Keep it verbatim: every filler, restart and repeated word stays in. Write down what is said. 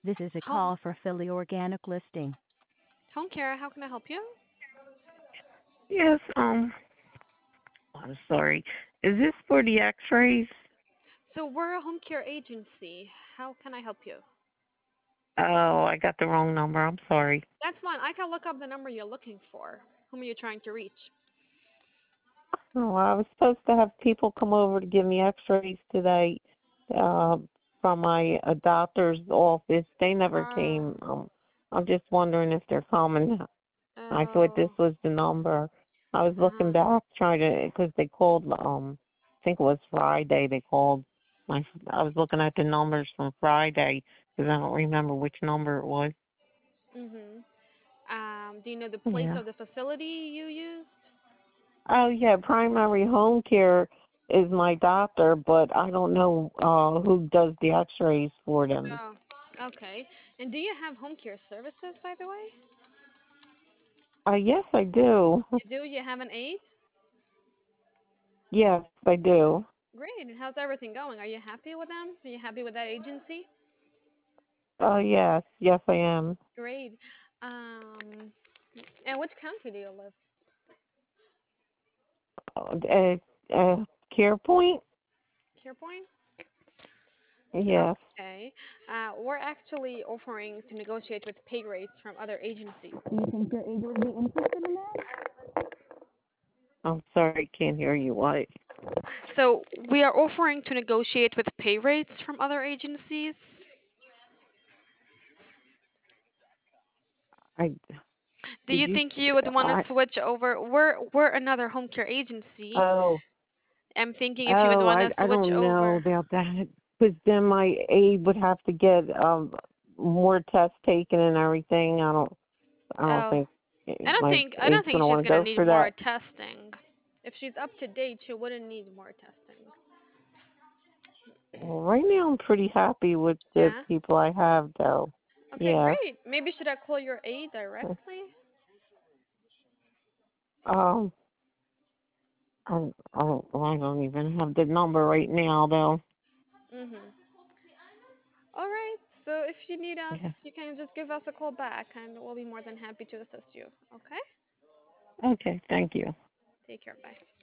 This is a Home call for Philly Organic Listing. home care. How can I help you? Yes, um, I'm sorry. Is this for the x-rays? So we're a home care agency. How can I help you? Oh, I got the wrong number. I'm sorry. That's fine. I can look up the number you're looking for. Whom are you trying to reach? Oh, I was supposed to have people come over to give me x-rays today uh, from my uh, doctor's office. They never Oh, came. Um, I'm just wondering if they're coming. I thought this oh, was the number. I was looking uh-huh. back trying to, because they called, um, I think it was Friday they called. My, I was looking at the numbers from Friday because I don't remember which number it was. Mhm. Um, do you know the place Yeah. of the facility you used? Oh, yeah, primary home care is my doctor, but I don't know uh who does the x-rays for them. Oh, okay. And do you have home care services, by the way? Uh, yes, I do. You do? You have an aide? Yes, I do. Great. And how's everything going? Are you happy with them? Are you happy with that agency? Oh, yes, yes, I am. Great. Um, and which country do you live? Uh, uh, Care Point? CarePoint? Yes. Okay. Uh, we're actually offering to negotiate with pay rates from other agencies. Do you think your aide would be interested in that? I'm sorry, can't hear you. What? So we are offering to negotiate with pay rates from other agencies. I Do did you you? think you would want to I switch over? We're we're another home care agency. oh I'm thinking if you would oh want I to I switch don't know over. about that because then my aide would have to get um more tests taken and everything. I don't I don't Oh, think I don't my think I don't aide's think gonna she's want to gonna go need for more that. testing. If she's up to date, she wouldn't need more testing. Well, right now I'm pretty happy with the Yeah. people I have though. Okay, Yes. great. Maybe should I call your aide directly? Um I don't, I don't I don't even have the number right now though. Mhm. All right. So if you need us, Yeah. you can just give us a call back, and we'll be more than happy to assist you. Okay. Okay, thank you. Take care. Bye.